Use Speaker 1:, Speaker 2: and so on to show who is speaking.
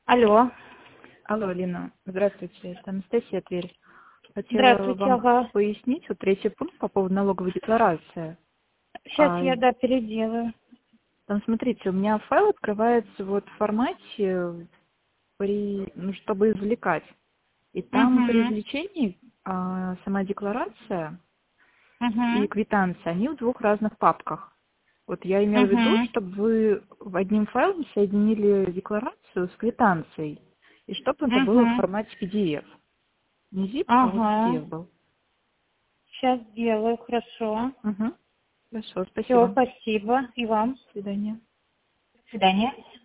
Speaker 1: Алло,
Speaker 2: Алло, Лина, здравствуйте, это Анастасия Тверь. Хотела
Speaker 1: здравствуйте,
Speaker 2: вам
Speaker 1: ага.
Speaker 2: пояснить, вот третий пункт по поводу налоговой декларации.
Speaker 1: Сейчас
Speaker 2: А,
Speaker 1: я, переделаю.
Speaker 2: Там, смотрите, у меня файл открывается вот в формате, чтобы извлекать. И там при
Speaker 1: Угу,
Speaker 2: извлечении сама декларация и
Speaker 1: угу,
Speaker 2: квитанция, они в двух разных папках. Вот я имела в виду,
Speaker 1: угу,
Speaker 2: чтобы вы в одним файлом соединили декларацию с квитанцией, и чтобы это было в
Speaker 1: угу.
Speaker 2: формате PDF. Не zip, а вот
Speaker 1: Ага,
Speaker 2: PDF был.
Speaker 1: сейчас делаю, хорошо.
Speaker 2: Угу. Хорошо,
Speaker 1: Все,
Speaker 2: спасибо.
Speaker 1: спасибо. И вам.
Speaker 2: До свидания.
Speaker 1: До свидания.